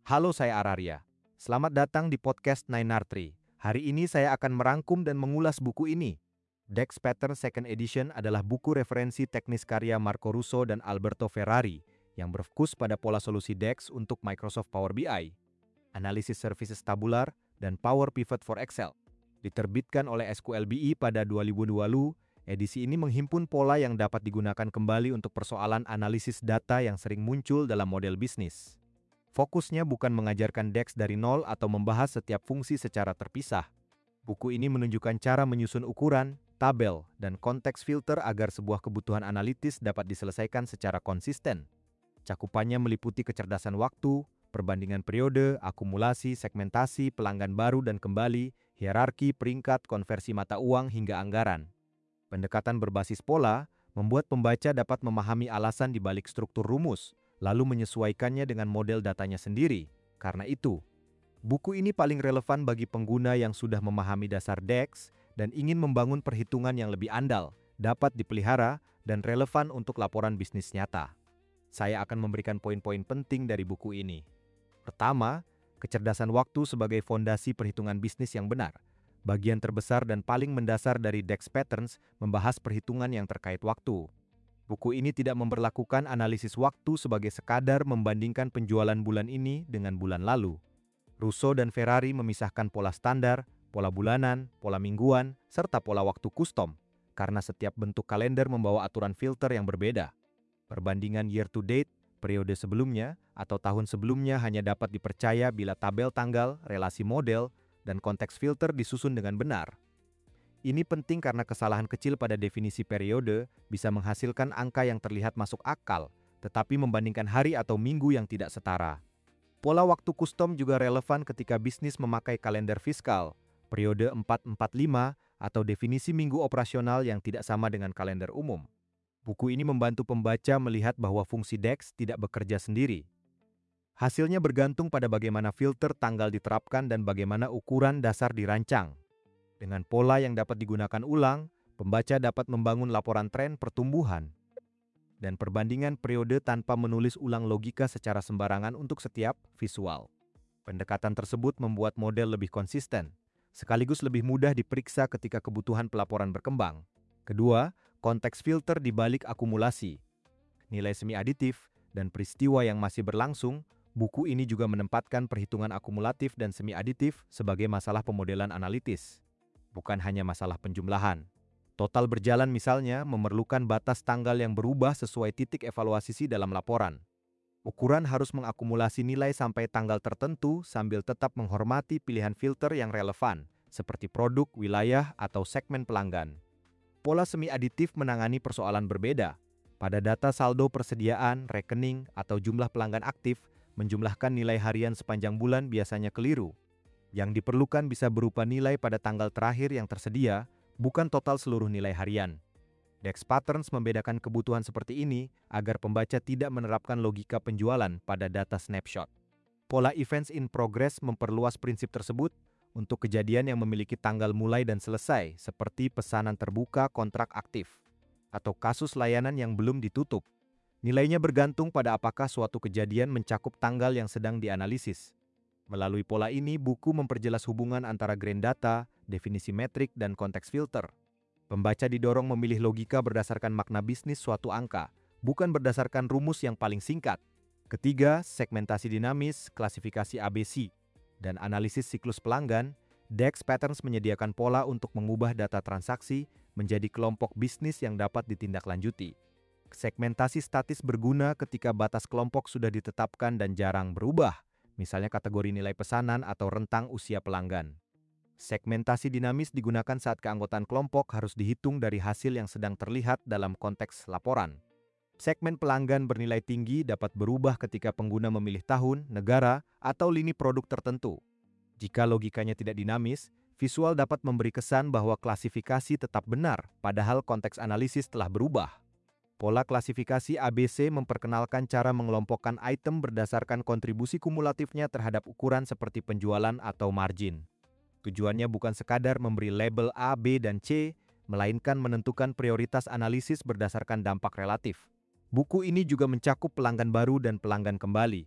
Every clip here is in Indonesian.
Halo, saya Araria. Selamat datang di podcast Nainartri. Hari ini saya akan merangkum dan mengulas buku ini. DEX Pattern Second Edition adalah buku referensi teknis karya Marco Russo dan Alberto Ferrari yang berfokus pada pola solusi DEX untuk Microsoft Power BI, analisis services tabular, dan Power Pivot for Excel. Diterbitkan oleh SQLBI pada 2020, edisi ini menghimpun pola yang dapat digunakan kembali untuk persoalan analisis data yang sering muncul dalam model bisnis. Fokusnya bukan mengajarkan DEX dari nol atau membahas setiap fungsi secara terpisah. Buku ini menunjukkan cara menyusun ukuran, tabel, dan konteks filter agar sebuah kebutuhan analitis dapat diselesaikan secara konsisten. Cakupannya meliputi kecerdasan waktu, perbandingan periode, akumulasi, segmentasi, pelanggan baru dan kembali, hierarki, peringkat, konversi mata uang, hingga anggaran. Pendekatan berbasis pola membuat pembaca dapat memahami alasan di balik struktur rumus, lalu menyesuaikannya dengan model datanya sendiri. Karena itu, buku ini paling relevan bagi pengguna yang sudah memahami dasar DEX dan ingin membangun perhitungan yang lebih andal, dapat dipelihara, dan relevan untuk laporan bisnis nyata. Saya akan memberikan poin-poin penting dari buku ini. Pertama, kecerdasan waktu sebagai fondasi perhitungan bisnis yang benar. Bagian terbesar dan paling mendasar dari DEX Patterns membahas perhitungan yang terkait waktu. Buku ini tidak memberlakukan analisis waktu sebagai sekadar membandingkan penjualan bulan ini dengan bulan lalu. Russo dan Ferrari memisahkan pola standar, pola bulanan, pola mingguan, serta pola waktu custom, karena setiap bentuk kalender membawa aturan filter yang berbeda. Perbandingan year to date, periode sebelumnya, atau tahun sebelumnya hanya dapat dipercaya bila tabel tanggal, relasi model, dan konteks filter disusun dengan benar. Ini penting karena kesalahan kecil pada definisi periode bisa menghasilkan angka yang terlihat masuk akal, tetapi membandingkan hari atau minggu yang tidak setara. Pola waktu custom juga relevan ketika bisnis memakai kalender fiskal, periode 445, atau definisi minggu operasional yang tidak sama dengan kalender umum. Buku ini membantu pembaca melihat bahwa fungsi DEX tidak bekerja sendiri. Hasilnya bergantung pada bagaimana filter tanggal diterapkan dan bagaimana ukuran dasar dirancang. Dengan pola yang dapat digunakan ulang, pembaca dapat membangun laporan tren pertumbuhan dan perbandingan periode tanpa menulis ulang logika secara sembarangan untuk setiap visual. Pendekatan tersebut membuat model lebih konsisten, sekaligus lebih mudah diperiksa ketika kebutuhan pelaporan berkembang. Kedua, konteks filter di balik akumulasi, nilai semi aditif, dan peristiwa yang masih berlangsung. Buku ini juga menempatkan perhitungan akumulatif dan semi aditif sebagai masalah pemodelan analitis, bukan hanya masalah penjumlahan. Total berjalan misalnya memerlukan batas tanggal yang berubah sesuai titik evaluasi dalam laporan. Ukuran harus mengakumulasi nilai sampai tanggal tertentu sambil tetap menghormati pilihan filter yang relevan, seperti produk, wilayah, atau segmen pelanggan. Pola semi aditif menangani persoalan berbeda. Pada data saldo persediaan, rekening, atau jumlah pelanggan aktif, menjumlahkan nilai harian sepanjang bulan biasanya keliru. Yang diperlukan bisa berupa nilai pada tanggal terakhir yang tersedia, bukan total seluruh nilai harian. DEX Patterns membedakan kebutuhan seperti ini agar pembaca tidak menerapkan logika penjualan pada data snapshot. Pola events in progress memperluas prinsip tersebut untuk kejadian yang memiliki tanggal mulai dan selesai, seperti pesanan terbuka kontrak aktif, atau kasus layanan yang belum ditutup. Nilainya bergantung pada apakah suatu kejadian mencakup tanggal yang sedang dianalisis. Melalui pola ini, buku memperjelas hubungan antara grain data, definisi metrik, dan konteks filter. Pembaca didorong memilih logika berdasarkan makna bisnis suatu angka, bukan berdasarkan rumus yang paling singkat. Ketiga, segmentasi dinamis, klasifikasi ABC, dan analisis siklus pelanggan. DEX Patterns menyediakan pola untuk mengubah data transaksi menjadi kelompok bisnis yang dapat ditindaklanjuti. Segmentasi statis berguna ketika batas kelompok sudah ditetapkan dan jarang berubah, misalnya kategori nilai pesanan atau rentang usia pelanggan. Segmentasi dinamis digunakan saat keanggotaan kelompok harus dihitung dari hasil yang sedang terlihat dalam konteks laporan. Segmen pelanggan bernilai tinggi dapat berubah ketika pengguna memilih tahun, negara, atau lini produk tertentu. Jika logikanya tidak dinamis, visual dapat memberi kesan bahwa klasifikasi tetap benar, padahal konteks analisis telah berubah. Pola klasifikasi ABC memperkenalkan cara mengelompokkan item berdasarkan kontribusi kumulatifnya terhadap ukuran seperti penjualan atau margin. Tujuannya bukan sekadar memberi label A, B, dan C, melainkan menentukan prioritas analisis berdasarkan dampak relatif. Buku ini juga mencakup pelanggan baru dan pelanggan kembali.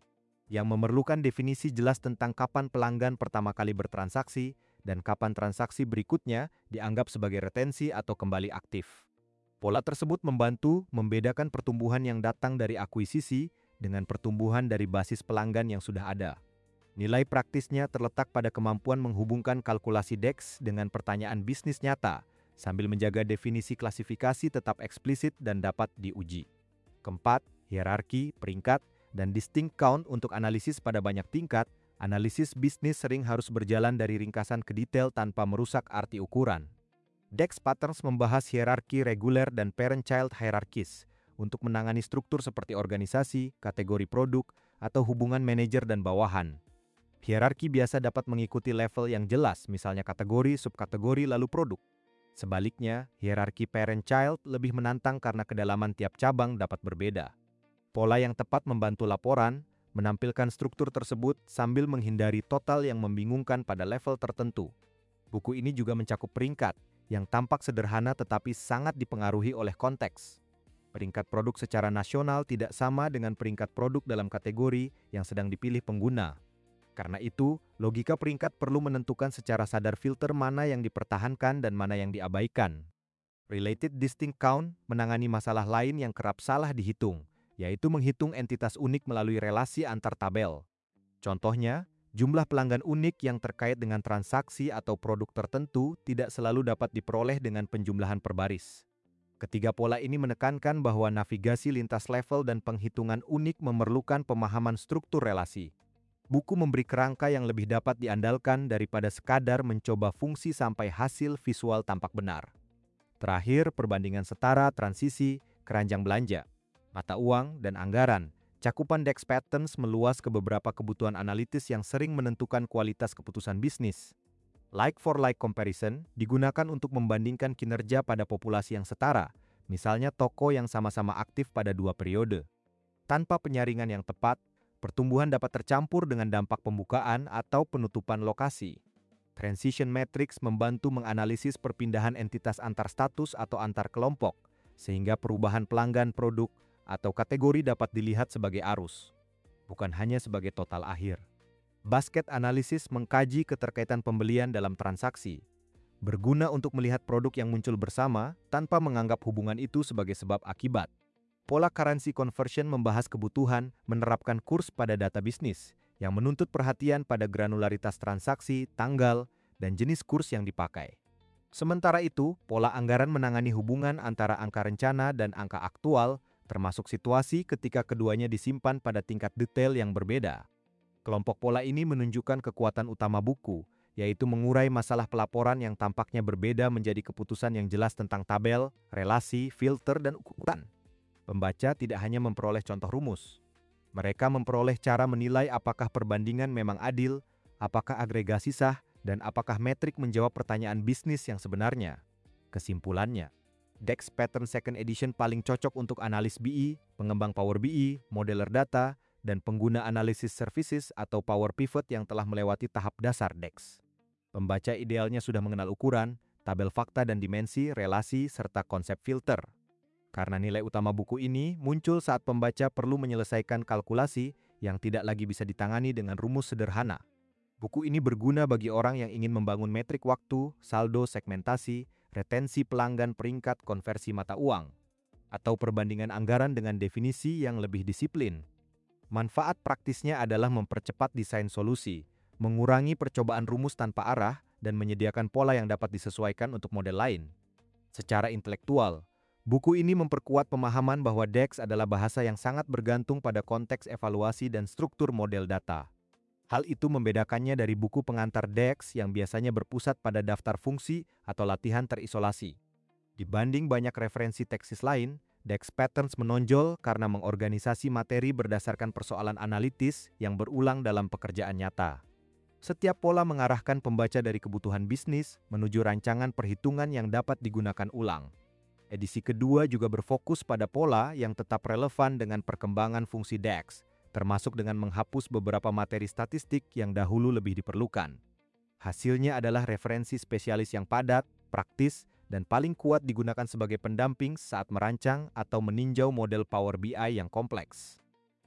yang memerlukan definisi jelas tentang kapan pelanggan pertama kali bertransaksi dan kapan transaksi berikutnya dianggap sebagai retensi atau kembali aktif. Pola tersebut membantu membedakan pertumbuhan yang datang dari akuisisi dengan pertumbuhan dari basis pelanggan yang sudah ada. Nilai praktisnya terletak pada kemampuan menghubungkan kalkulasi DEX dengan pertanyaan bisnis nyata, sambil menjaga definisi klasifikasi tetap eksplisit dan dapat diuji. Keempat, hierarki, peringkat, dan distinct count untuk analisis pada banyak tingkat. Analisis bisnis sering harus berjalan dari ringkasan ke detail tanpa merusak arti ukuran. DEX Patterns membahas hierarki reguler dan parent-child hierarchies untuk menangani struktur seperti organisasi, kategori produk, atau hubungan manajer dan bawahan. Hierarki biasa dapat mengikuti level yang jelas, misalnya kategori, subkategori, lalu produk. Sebaliknya, hierarki parent-child lebih menantang karena kedalaman tiap cabang dapat berbeda. Pola yang tepat membantu laporan, menampilkan struktur tersebut sambil menghindari total yang membingungkan pada level tertentu. Buku ini juga mencakup peringkat, yang tampak sederhana tetapi sangat dipengaruhi oleh konteks. Peringkat produk secara nasional tidak sama dengan peringkat produk dalam kategori yang sedang dipilih pengguna. Karena itu, logika peringkat perlu menentukan secara sadar filter mana yang dipertahankan dan mana yang diabaikan. Related Distinct Count menangani masalah lain yang kerap salah dihitung, yaitu menghitung entitas unik melalui relasi antar tabel. Contohnya, jumlah pelanggan unik yang terkait dengan transaksi atau produk tertentu tidak selalu dapat diperoleh dengan penjumlahan per baris. Ketiga pola ini menekankan bahwa navigasi lintas level dan penghitungan unik memerlukan pemahaman struktur relasi. Buku memberi kerangka yang lebih dapat diandalkan daripada sekadar mencoba fungsi sampai hasil visual tampak benar. Terakhir, perbandingan setara, transisi, keranjang belanja, mata uang, dan anggaran. Cakupan DEX Patterns meluas ke beberapa kebutuhan analitis yang sering menentukan kualitas keputusan bisnis. Like-for-like comparison digunakan untuk membandingkan kinerja pada populasi yang setara, misalnya toko yang sama-sama aktif pada 2 periode. Tanpa penyaringan yang tepat, pertumbuhan dapat tercampur dengan dampak pembukaan atau penutupan lokasi. Transition Matrix membantu menganalisis perpindahan entitas antar status atau antar kelompok, sehingga perubahan pelanggan produk atau kategori dapat dilihat sebagai arus, bukan hanya sebagai total akhir. Basket Analysis mengkaji keterkaitan pembelian dalam transaksi, berguna untuk melihat produk yang muncul bersama tanpa menganggap hubungan itu sebagai sebab akibat. Pola Currency Conversion membahas kebutuhan menerapkan kurs pada data bisnis, yang menuntut perhatian pada granularitas transaksi, tanggal, dan jenis kurs yang dipakai. Sementara itu, pola anggaran menangani hubungan antara angka rencana dan angka aktual, termasuk situasi ketika keduanya disimpan pada tingkat detail yang berbeda. Kelompok pola ini menunjukkan kekuatan utama buku, yaitu mengurai masalah pelaporan yang tampaknya berbeda menjadi keputusan yang jelas tentang tabel, relasi, filter, dan ukuran. Pembaca tidak hanya memperoleh contoh rumus. Mereka memperoleh cara menilai apakah perbandingan memang adil, apakah agregasi sah, dan apakah metrik menjawab pertanyaan bisnis yang sebenarnya. Kesimpulannya, DEX Pattern Second Edition paling cocok untuk analis BI, pengembang Power BI, modeler data, dan pengguna analisis services atau Power Pivot yang telah melewati tahap dasar DEX. Pembaca idealnya sudah mengenal ukuran, tabel fakta dan dimensi, relasi, serta konsep filter. Karena nilai utama buku ini muncul saat pembaca perlu menyelesaikan kalkulasi yang tidak lagi bisa ditangani dengan rumus sederhana. Buku ini berguna bagi orang yang ingin membangun metrik waktu, saldo, segmentasi, retensi pelanggan, peringkat, konversi mata uang, atau perbandingan anggaran dengan definisi yang lebih disiplin. Manfaat praktisnya adalah mempercepat desain solusi, mengurangi percobaan rumus tanpa arah, dan menyediakan pola yang dapat disesuaikan untuk model lain. Secara intelektual, buku ini memperkuat pemahaman bahwa DEX adalah bahasa yang sangat bergantung pada konteks evaluasi dan struktur model data. Hal itu membedakannya dari buku pengantar DEX yang biasanya berpusat pada daftar fungsi atau latihan terisolasi. Dibanding banyak referensi teksis lain, DEX Patterns menonjol karena mengorganisasi materi berdasarkan persoalan analitis yang berulang dalam pekerjaan nyata. Setiap pola mengarahkan pembaca dari kebutuhan bisnis menuju rancangan perhitungan yang dapat digunakan ulang. Edisi kedua juga berfokus pada pola yang tetap relevan dengan perkembangan fungsi DEX, termasuk dengan menghapus beberapa materi statistik yang dahulu lebih diperlukan. Hasilnya adalah referensi spesialis yang padat, praktis, dan paling kuat digunakan sebagai pendamping saat merancang atau meninjau model Power BI yang kompleks.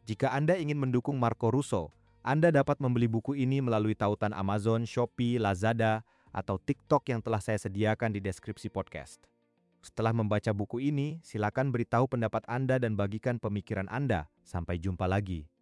Jika Anda ingin mendukung Marco Russo, Anda dapat membeli buku ini melalui tautan Amazon, Shopee, Lazada, atau TikTok yang telah saya sediakan di deskripsi podcast. Setelah membaca buku ini, silakan beritahu pendapat Anda dan bagikan pemikiran Anda. Sampai jumpa lagi.